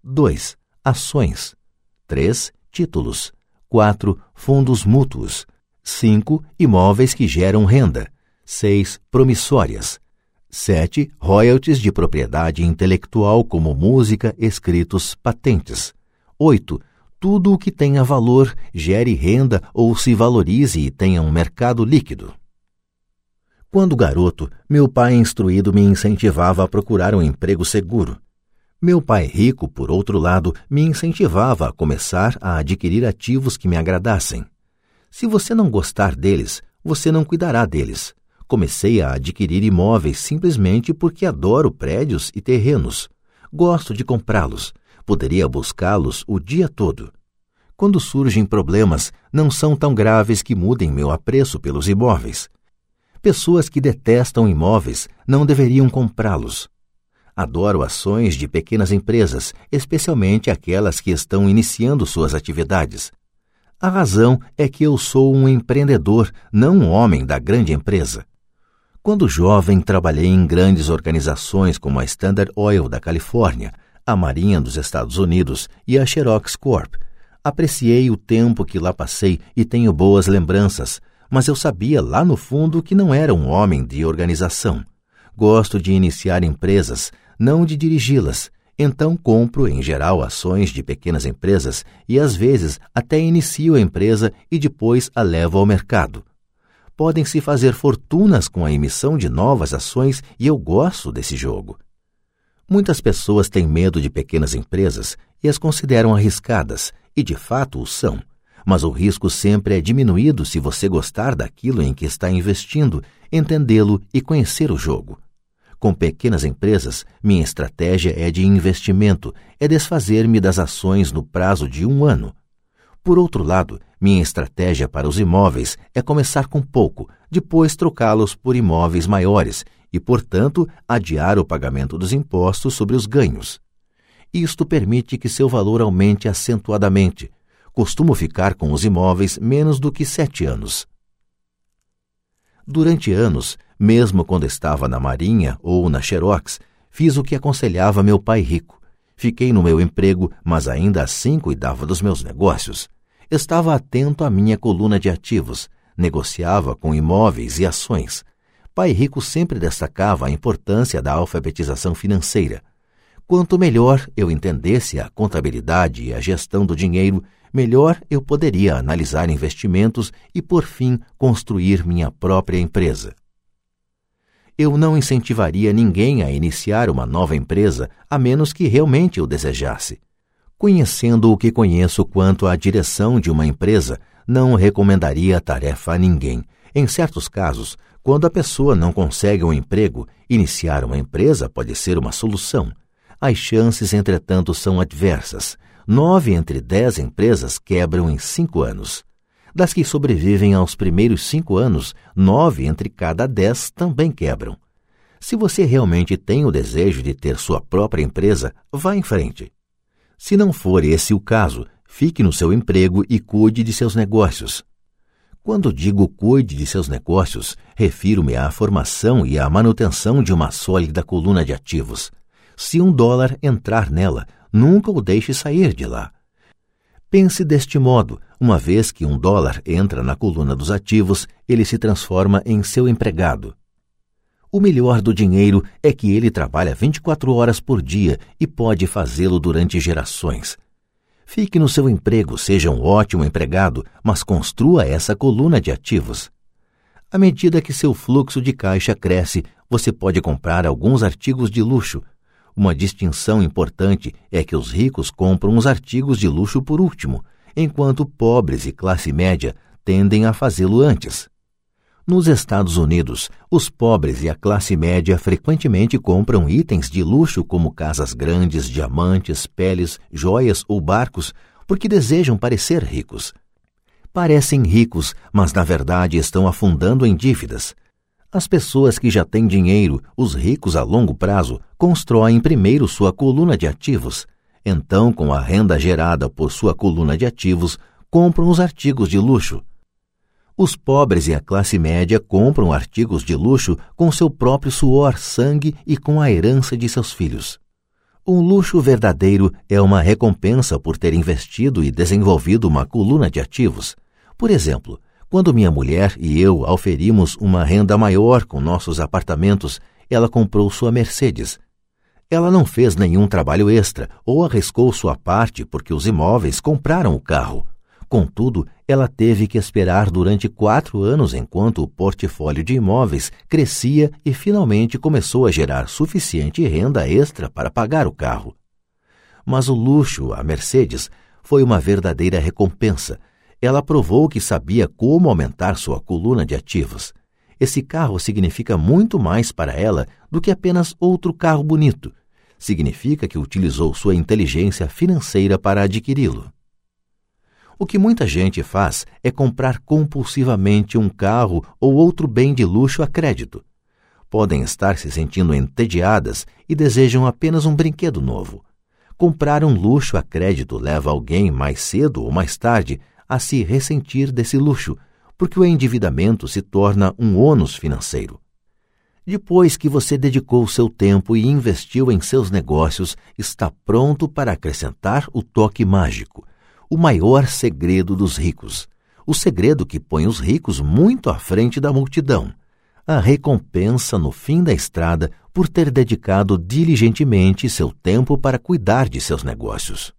2. Ações. 3. Títulos. 4. Fundos mútuos. 5. Imóveis que geram renda. 6. Promissórias. 7. Royalties de propriedade intelectual como música, escritos, patentes. 8. Tudo o que tenha valor, gere renda ou se valorize e tenha um mercado líquido. Quando garoto, meu pai instruído me incentivava a procurar um emprego seguro. Meu pai rico, por outro lado, me incentivava a começar a adquirir ativos que me agradassem. Se você não gostar deles, você não cuidará deles. Comecei a adquirir imóveis simplesmente porque adoro prédios e terrenos. Gosto de comprá-los. Poderia buscá-los o dia todo. Quando surgem problemas, não são tão graves que mudem meu apreço pelos imóveis. Pessoas que detestam imóveis não deveriam comprá-los. Adoro ações de pequenas empresas, especialmente aquelas que estão iniciando suas atividades. A razão é que eu sou um empreendedor, não um homem da grande empresa. Quando jovem, trabalhei em grandes organizações como a Standard Oil da Califórnia, a Marinha dos Estados Unidos e a Xerox Corp. Apreciei o tempo que lá passei e tenho boas lembranças, mas eu sabia lá no fundo que não era um homem de organização. Gosto de iniciar empresas, não de dirigi-las, então compro, em geral, ações de pequenas empresas e, às vezes, até inicio a empresa e depois a levo ao mercado. Podem-se fazer fortunas com a emissão de novas ações e eu gosto desse jogo. Muitas pessoas têm medo de pequenas empresas e as consideram arriscadas, e de fato o são. Mas o risco sempre é diminuído se você gostar daquilo em que está investindo, entendê-lo e conhecer o jogo. Com pequenas empresas, minha estratégia é de investimento, é desfazer-me das ações no prazo de 1 ano. Por outro lado, minha estratégia para os imóveis é começar com pouco, depois trocá-los por imóveis maiores e, portanto, adiar o pagamento dos impostos sobre os ganhos. Isto permite que seu valor aumente acentuadamente. Costumo ficar com os imóveis menos do que 7 anos. Durante anos, mesmo quando estava na Marinha ou na Xerox, fiz o que aconselhava meu pai rico. Fiquei no meu emprego, mas ainda assim cuidava dos meus negócios. Estava atento à minha coluna de ativos, negociava com imóveis e ações. Pai rico sempre destacava a importância da alfabetização financeira. Quanto melhor eu entendesse a contabilidade e a gestão do dinheiro, melhor eu poderia analisar investimentos e, por fim, construir minha própria empresa. Eu não incentivaria ninguém a iniciar uma nova empresa, a menos que realmente o desejasse. Conhecendo o que conheço quanto à direção de uma empresa, não recomendaria a tarefa a ninguém. Em certos casos, quando a pessoa não consegue um emprego, iniciar uma empresa pode ser uma solução. As chances, entretanto, são adversas. 9 entre 10 empresas quebram em 5 anos. Das que sobrevivem aos primeiros 5 anos, 9 entre cada 10 também quebram. Se você realmente tem o desejo de ter sua própria empresa, vá em frente. Se não for esse o caso, fique no seu emprego e cuide de seus negócios. Quando digo cuide de seus negócios, refiro-me à formação e à manutenção de uma sólida coluna de ativos. Se $1 entrar nela, nunca o deixe sair de lá. Pense deste modo: uma vez que $1 entra na coluna dos ativos, ele se transforma em seu empregado. O melhor do dinheiro é que ele trabalha 24 horas por dia e pode fazê-lo durante gerações. Fique no seu emprego, seja um ótimo empregado, mas construa essa coluna de ativos. À medida que seu fluxo de caixa cresce, você pode comprar alguns artigos de luxo. Uma distinção importante é que os ricos compram os artigos de luxo por último, enquanto pobres e classe média tendem a fazê-lo antes. Nos Estados Unidos, os pobres e a classe média frequentemente compram itens de luxo como casas grandes, diamantes, peles, joias ou barcos, porque desejam parecer ricos. Parecem ricos, mas na verdade estão afundando em dívidas. As pessoas que já têm dinheiro, os ricos a longo prazo, constroem primeiro sua coluna de ativos. Então, com a renda gerada por sua coluna de ativos, compram os artigos de luxo. Os pobres e a classe média compram artigos de luxo com seu próprio suor, sangue e com a herança de seus filhos. Um luxo verdadeiro é uma recompensa por ter investido e desenvolvido uma coluna de ativos. Por exemplo, quando minha mulher e eu auferimos uma renda maior com nossos apartamentos, ela comprou sua Mercedes. Ela não fez nenhum trabalho extra ou arriscou sua parte porque os imóveis compraram o carro. Contudo, ela teve que esperar durante 4 anos enquanto o portfólio de imóveis crescia e finalmente começou a gerar suficiente renda extra para pagar o carro. Mas o luxo, a Mercedes, foi uma verdadeira recompensa. Ela provou que sabia como aumentar sua coluna de ativos. Esse carro significa muito mais para ela do que apenas outro carro bonito. Significa que utilizou sua inteligência financeira para adquiri-lo. O que muita gente faz é comprar compulsivamente um carro ou outro bem de luxo a crédito. Podem estar se sentindo entediadas e desejam apenas um brinquedo novo. Comprar um luxo a crédito leva alguém mais cedo ou mais tarde a se ressentir desse luxo, porque o endividamento se torna um ônus financeiro. Depois que você dedicou seu tempo e investiu em seus negócios, está pronto para acrescentar o toque mágico, o maior segredo dos ricos, o segredo que põe os ricos muito à frente da multidão, a recompensa no fim da estrada por ter dedicado diligentemente seu tempo para cuidar de seus negócios.